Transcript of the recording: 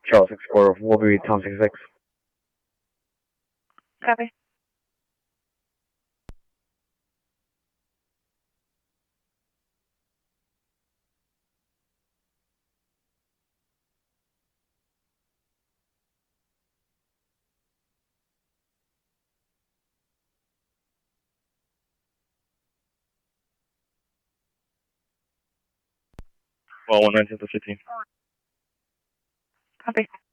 Charles 64, we'll be Tom 66. Copy. Well, 119 to 15. Copy.